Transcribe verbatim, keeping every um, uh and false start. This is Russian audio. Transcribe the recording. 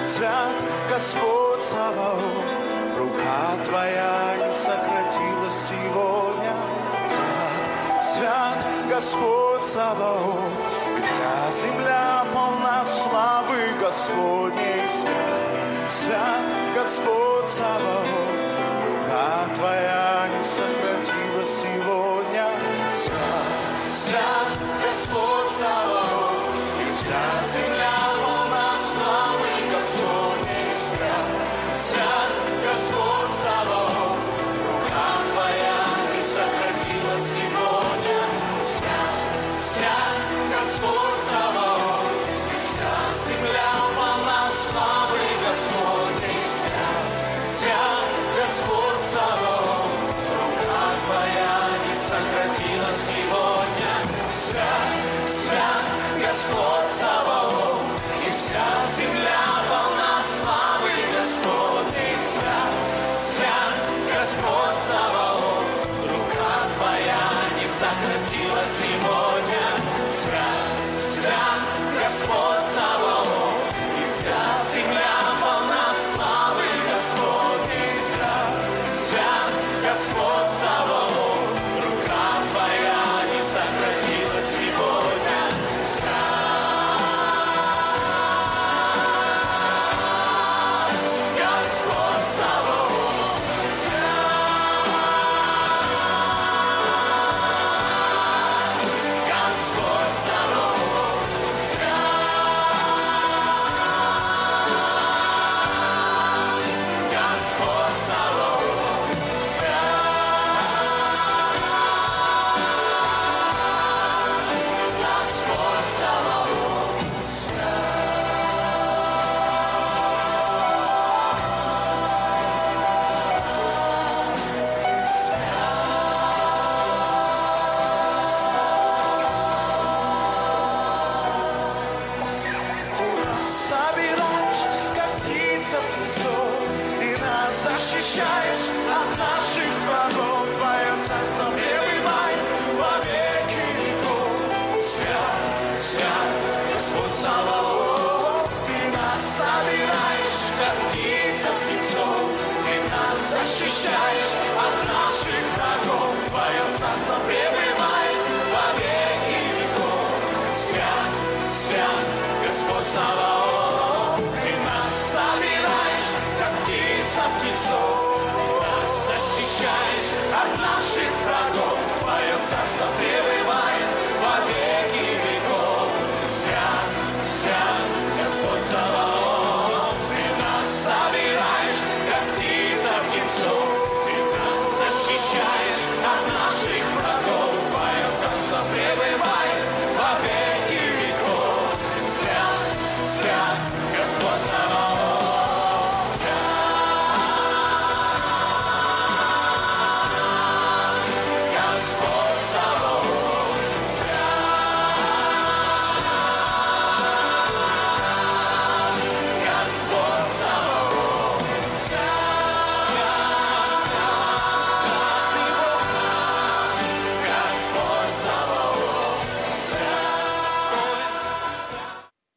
свят Господь Саваоф, рука Твоя не сократилась сегодня. Свят, свят Господь Саваоф, и вся земля полна славы Господней. Свят, свят Господь Саваоф, рука Твоя не сократилась сегодня. Свят, свят Господь Саваоф, и вся земля полна славы Господней. Свят, свят Господь Саваоф, рука Твоя не сократилась сегодня. Свят, свят Господь Саваоф, и вся земля полна славы Господней. Свят, свят Господь Саваоф, рука Твоя не сократилась сегодня. Свят, свят Господь Саваоф, и вся земля полна славы Господней. Свят, свят Господь Саваоф, рука Твоя не сократилась сегодня. Свят, свят Господь Саваоф, и вся земля полна славы Господней. Свят, свят Господь Саваоф, рука Твоя не сократилась сегодня. Защищаешь от наших врагов, Твое царство пребывает во веки веков. Свят, свят Господь Саваоф, Ты нас собираешь, как птица птенцов, Ты нас защищаешь